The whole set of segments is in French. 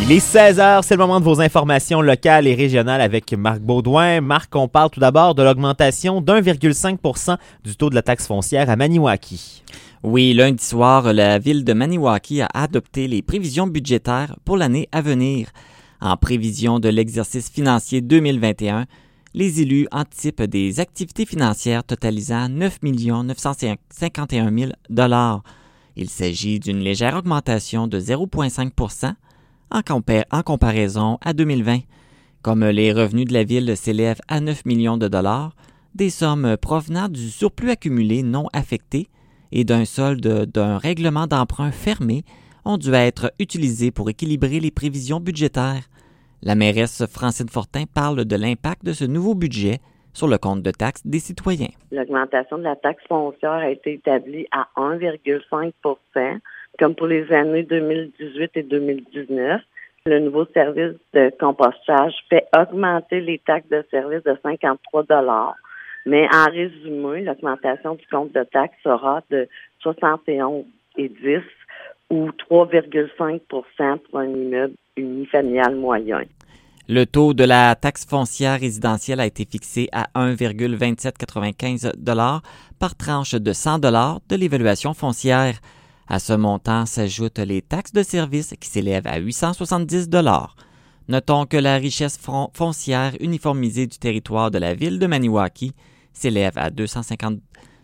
Il est 16h, c'est le moment de vos informations locales et régionales avec Marc Baudouin. Marc, on parle tout d'abord de l'augmentation d'1,5 % du taux de la taxe foncière à Maniwaki. Oui, lundi soir, la ville de Maniwaki a adopté les prévisions budgétaires pour l'année à venir. En prévision de l'exercice financier 2021, les élus anticipent des activités financières totalisant 9 951 000 $. Il s'agit d'une légère augmentation de 0,5 % en comparaison à 2020. Comme les revenus de la ville s'élèvent à 9 millions de dollars, des sommes provenant du surplus accumulé non affecté et d'un solde d'un règlement d'emprunt fermé ont dû être utilisées pour équilibrer les prévisions budgétaires. La mairesse Francine Fortin parle de l'impact de ce nouveau budget sur le compte de taxes des citoyens. L'augmentation de la taxe foncière a été établie à 1,5 %, comme pour les années 2018 et 2019. Le nouveau service de compostage fait augmenter les taxes de service de 53 $. Mais en résumé, l'augmentation du compte de taxes sera de 71,10 ou 3,5 % pour un immeuble unifamilial moyen. Le taux de la taxe foncière résidentielle a été fixé à 1,2795 $ par tranche de 100 $ de l'évaluation foncière. À ce montant s'ajoutent les taxes de service qui s'élèvent à 870 $. Notons que la richesse foncière uniformisée du territoire de la ville de Maniwaki s'élève à 252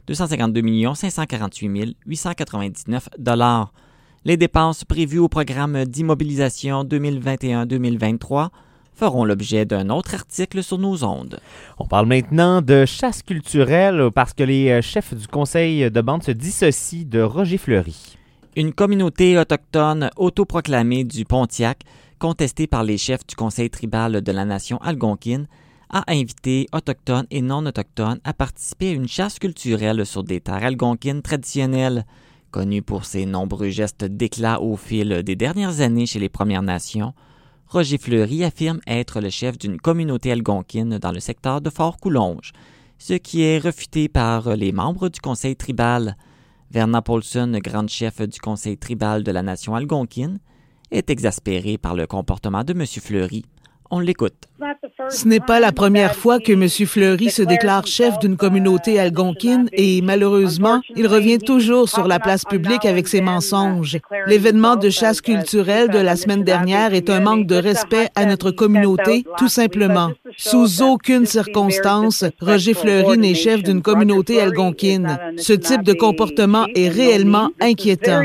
548 899 $. Les dépenses prévues au programme d'immobilisation 2021-2023 feront l'objet d'un autre article sur nos ondes. On parle maintenant de chasse culturelle parce que les chefs du conseil de bande se dissocient de Roger Fleury. Une communauté autochtone autoproclamée du Pontiac, contestée par les chefs du conseil tribal de la nation algonquine, a invité autochtones et non-autochtones à participer à une chasse culturelle sur des terres algonquines traditionnelles. Connu pour ses nombreux gestes d'éclat au fil des dernières années chez les Premières Nations, Roger Fleury affirme être le chef d'une communauté algonquine dans le secteur de Fort-Coulonge, ce qui est refuté par les membres du conseil tribal. Verna Paulson, grande chef du conseil tribal de la nation algonquine, est exaspéré par le comportement de M. Fleury. On l'écoute. Ce n'est pas la première fois que M. Fleury se déclare chef d'une communauté algonquine et malheureusement, il revient toujours sur la place publique avec ses mensonges. L'événement de chasse culturelle de la semaine dernière est un manque de respect à notre communauté, tout simplement. Sous aucune circonstance, Roger Fleury n'est chef d'une communauté algonquine. Ce type de comportement est réellement inquiétant.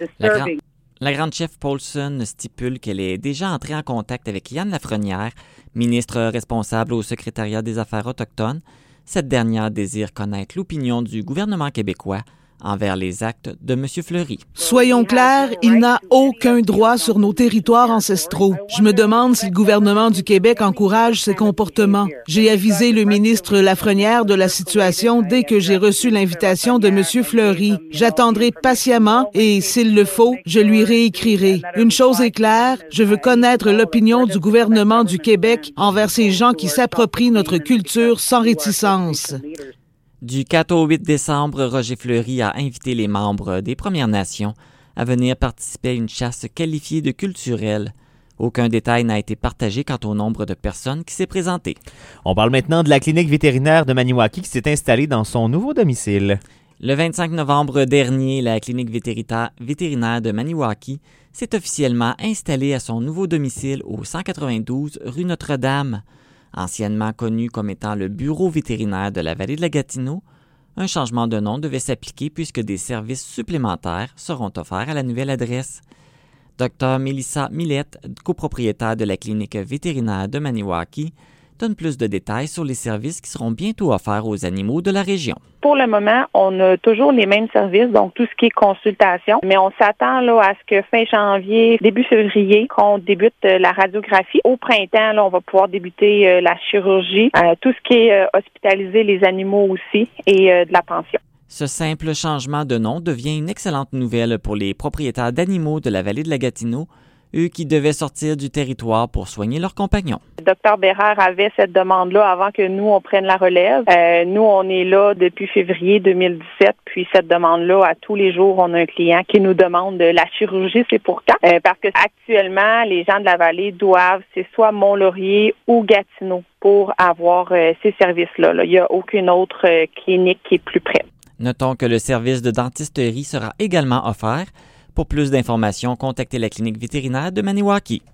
La grande chef Paulson stipule qu'elle est déjà entrée en contact avec Yann Lafrenière, ministre responsable au secrétariat des Affaires autochtones. Cette dernière désire connaître l'opinion du gouvernement québécois envers les actes de M. Fleury. Soyons clairs, il n'a aucun droit sur nos territoires ancestraux. Je me demande si le gouvernement du Québec encourage ces comportements. J'ai avisé le ministre Lafrenière de la situation dès que j'ai reçu l'invitation de M. Fleury. J'attendrai patiemment et, s'il le faut, je lui réécrirai. Une chose est claire, je veux connaître l'opinion du gouvernement du Québec envers ces gens qui s'approprient notre culture sans réticence. Du 4 au 8 décembre, Roger Fleury a invité les membres des Premières Nations à venir participer à une chasse qualifiée de culturelle. Aucun détail n'a été partagé quant au nombre de personnes qui s'est présentées. On parle maintenant de la clinique vétérinaire de Maniwaki qui s'est installée dans son nouveau domicile. Le 25 novembre dernier, la clinique vétérinaire de Maniwaki s'est officiellement installée à son nouveau domicile au 192 rue Notre-Dame. Anciennement connu comme étant le bureau vétérinaire de la vallée de la Gatineau, un changement de nom devait s'appliquer puisque des services supplémentaires seront offerts à la nouvelle adresse. Dr Mélissa Millette, copropriétaire de la clinique vétérinaire de Maniwaki, donne plus de détails sur les services qui seront bientôt offerts aux animaux de la région. Pour le moment, on a toujours les mêmes services, donc tout ce qui est consultation, mais on s'attend là à ce que fin janvier, début février, qu'on débute la radiographie. Au printemps, là, on va pouvoir débuter la chirurgie, tout ce qui est hospitaliser les animaux aussi et de la pension. Ce simple changement de nom devient une excellente nouvelle pour les propriétaires d'animaux de la vallée de la Gatineau, eux qui devaient sortir du territoire pour soigner leurs compagnons. Le Dr Bérard avait cette demande-là avant que nous, on prenne la relève. Nous, on est là depuis février 2017, puis cette demande-là, à tous les jours, on a un client qui nous demande la chirurgie, c'est pour quand? Parce que actuellement, les gens de la vallée doivent, c'est soit Mont-Laurier ou Gatineau pour avoir ces services-là. Il n'y a aucune autre clinique qui est plus près. Notons que le service de dentisterie sera également offert. Pour plus d'informations, contactez la clinique vétérinaire de Maniwaki.